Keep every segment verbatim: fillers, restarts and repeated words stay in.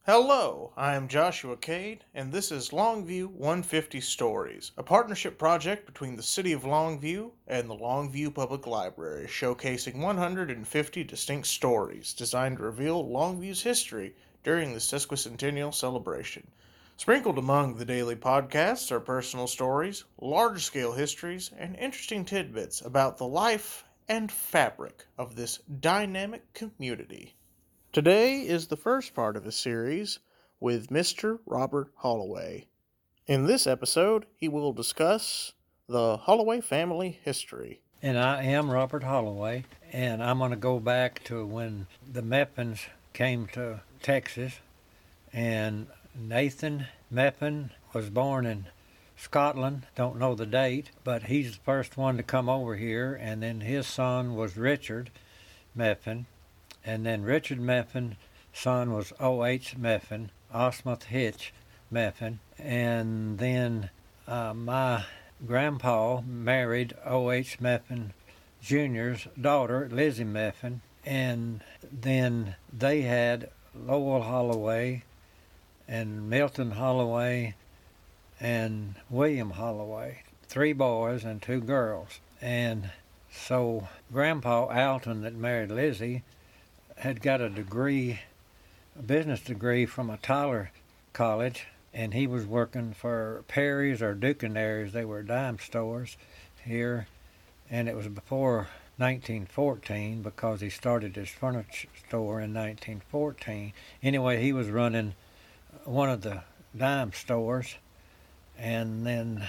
Hello, I am Joshua Cade, and this is Longview one fifty Stories, a partnership project between the City of Longview and the Longview Public Library, showcasing one hundred fifty distinct stories designed to reveal Longview's history during the sesquicentennial celebration. Sprinkled among the daily podcasts are personal stories, large-scale histories, and interesting tidbits about the life and fabric of this dynamic community. Today is the first part of a series with Mister Robert Holloway. In this episode, he will discuss the Holloway family history. And I am Robert Holloway, and I'm going to go back to when the Mepins came to Texas, and Nathan Mepin was born in Scotland, don't know the date, but he's the first one to come over here, and then his son was Richard Mepin. And then Richard Mepin's son was O H Mepin, Osmoth Hitch Mepin. And then uh, my grandpa married O H Mepin Junior's daughter, Lizzie Mepin. And then they had Lowell Holloway and Milton Holloway and William Holloway, three boys and two girls. And so Grandpa Alton that married Lizzie had got a degree, a business degree from a Tyler college, and he was working for Perry's or Ducaneri's. They were dime stores here, and it was before nineteen fourteen because he started his furniture store in nineteen fourteen. Anyway, he was running one of the dime stores, and then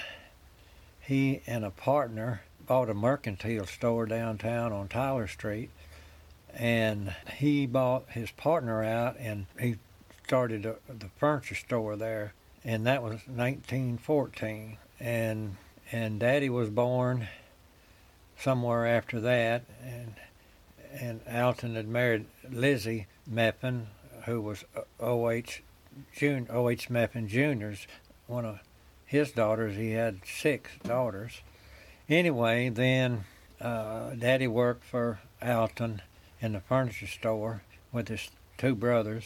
he and a partner bought a mercantile store downtown on Tyler Street. And he bought his partner out, and he started a, the furniture store there, and that was nineteen fourteen. And and Daddy was born somewhere after that, and and Alton had married Lizzie Mepin, who was O H Jun O H Mepin Junior's one of his daughters. He had six daughters. Anyway, then uh, Daddy worked for Alton in the furniture store with his two brothers,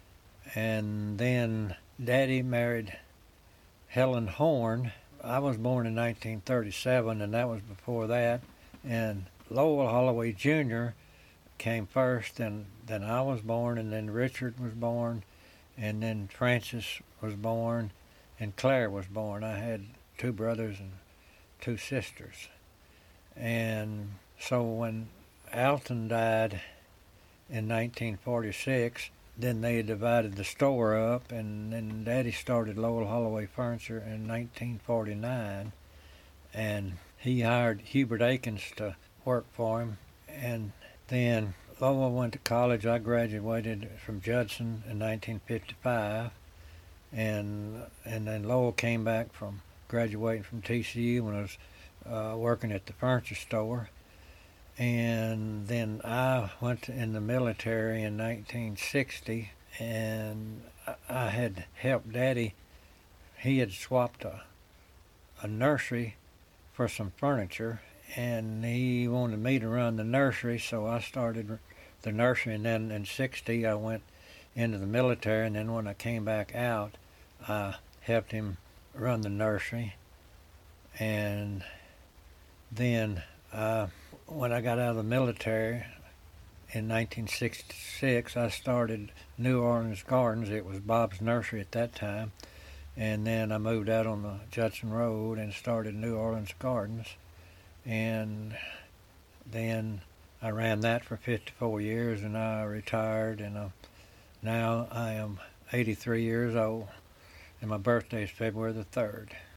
and then Daddy married Helen Horn. I was born in nineteen thirty-seven, and that was before that, and Lowell Holloway Junior came first, and then I was born, and then Richard was born, and then Francis was born, and Claire was born. I had two brothers and two sisters. And so when Alton died in nineteen forty-six. Then they divided the store up, and then Daddy started Lowell Holloway Furniture in nineteen forty-nine, and he hired Hubert Akins to work for him. And then Lowell went to college. I graduated from Judson in nineteen fifty-five, and and then Lowell came back from graduating from T C U when I was uh, working at the furniture store. And then I went in the military in nineteen sixty, and I had helped Daddy. He had swapped a, a nursery for some furniture, and he wanted me to run the nursery, so I started the nursery. And then in sixty, I went into the military, and then when I came back out, I helped him run the nursery. And then I when I got out of the military in nineteen sixty-six, I started New Orleans Gardens. It was Bob's Nursery at that time. And then I moved out on the Judson Road and started New Orleans Gardens. And then I ran that for fifty-four years, and I retired, and uh, now I am eighty-three years old, and my birthday is February the third.